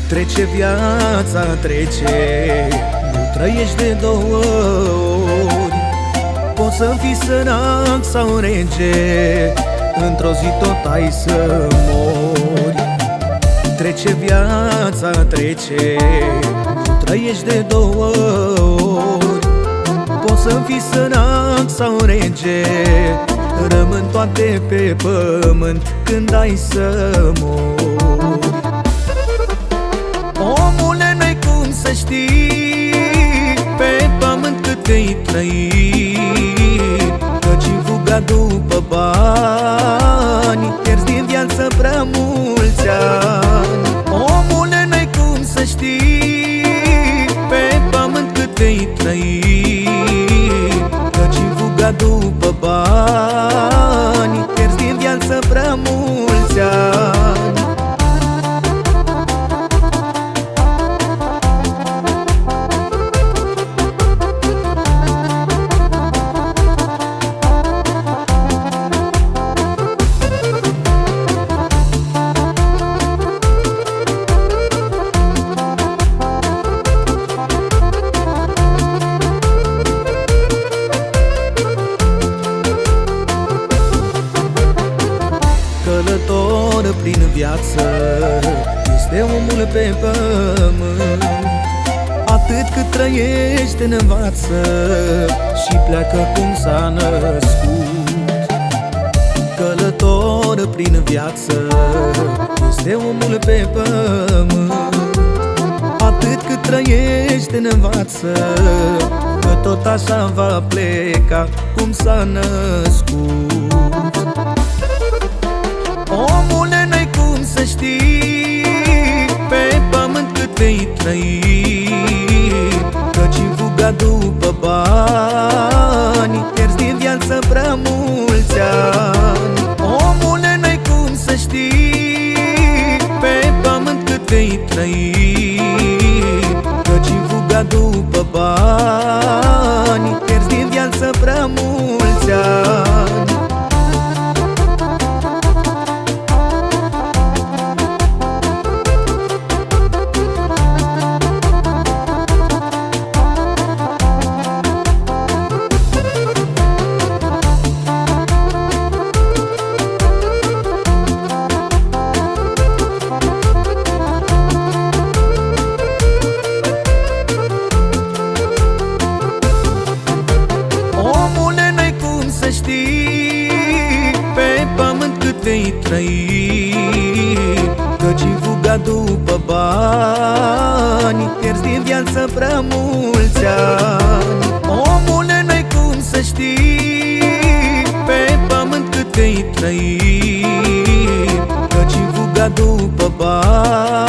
Trece viața, trece, nu trăiești de două ori. Poți să fii sărac sau rege, într-o zi tot ai să mori. Trece viața, trece, nu trăiești de două ori. Poți să fii sărac sau rege, rămân toate pe pământ când ai să mori. Omule, n-ai cum să știi pe pământ cât vei trăi, căci în fuga după bani pierzi din viață prea mulți ani. Omule, n-ai cum să știi pe pământ cât vei trăi, căci în fuga după bani pierzi din viață prea mulți ani. Călător prin viață este omul pe pământ. Atât cât trăiește învață și pleacă cum s-a născut. Călător prin viață este omul pe pământ. Atât cât trăiește învață că tot așa va pleca cum s-a născut. Omule, n-ai cum să știi pe pământ cât vei trăi, căci în fuga după bani pierzi din viață prea mulți ani. Omule, n-ai cum să știi pe pământ cât vei trăi, căci în fuga după bani pierzi din viață prea mulți ani. Pe pământ cât vei trăi, căci în fuga după bani pierzi din viață prea mulți ani. Omule, n-ai cum să știi pe pământ cât vei trăi, căci în fuga după bani